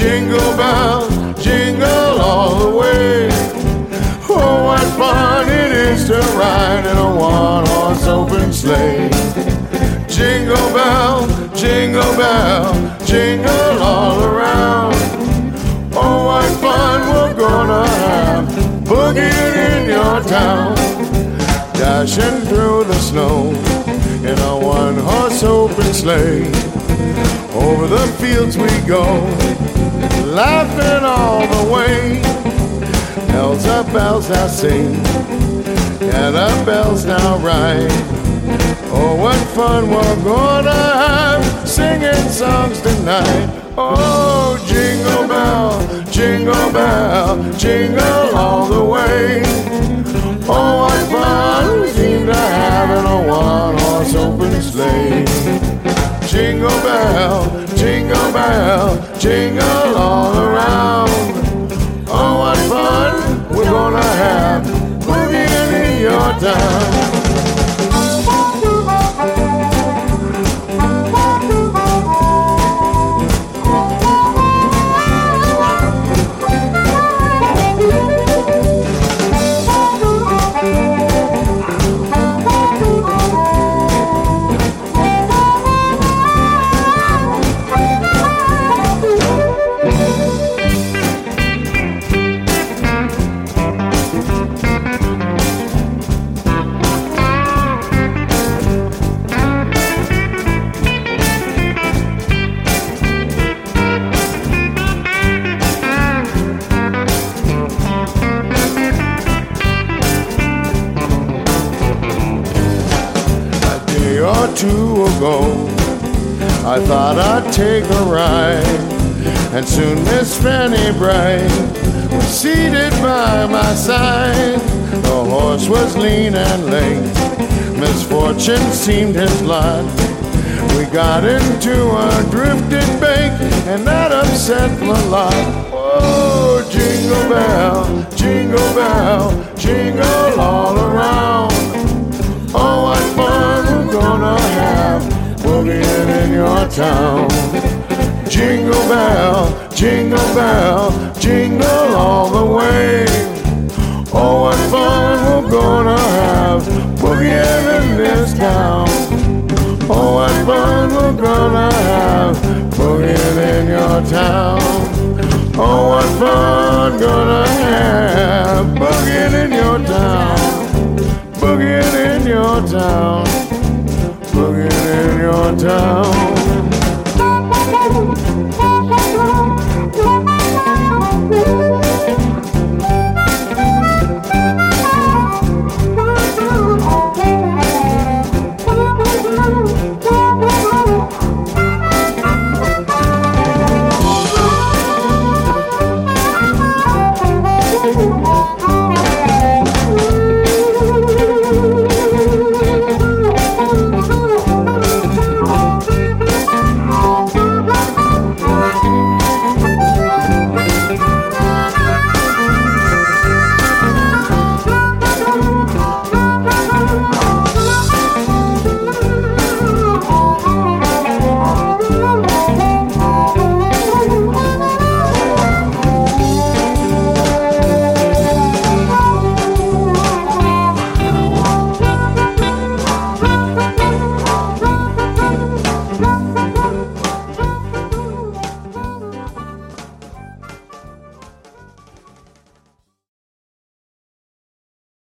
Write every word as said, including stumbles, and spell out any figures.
Jingle bells, jingle all the way. Oh, what fun it is to ride in a one-horse open sleigh. Jingle bell, jingle bell, jingle all around. Oh, what fun we're gonna have boogieing in your town. Dashing through the snow in a one-horse open sleigh. Over the fields we go, laughing all the way. Bells are bells now sing, and the bells now ring. Oh, what fun we're gonna have singing songs tonight. Oh, jingle bell, jingle bell, jingle all the way. Oh, what fun we seem to have in a one-horse open sleigh. Jingle bell, jingle bell, jingle all around. Oh, what fun we're gonna have boogieing in your town. Or two ago, I thought I'd take a ride, and soon Miss Fanny Bright was seated by my side. The horse was lean and lame, misfortune seemed his lot. We got into a drifted bank, and that upset my lot. Oh, jingle bell, jingle bell, jingle all around. Oh, what fun we're gonna have boogieing in your town. Jingle bell, jingle bell, jingle all the way. Oh, what fun we're gonna have boogieing in this town. Oh, what fun we're gonna have boogieing in your town. Oh, what fun gonna have boogieing in your town. Boogieing in your town, boogieing in your town.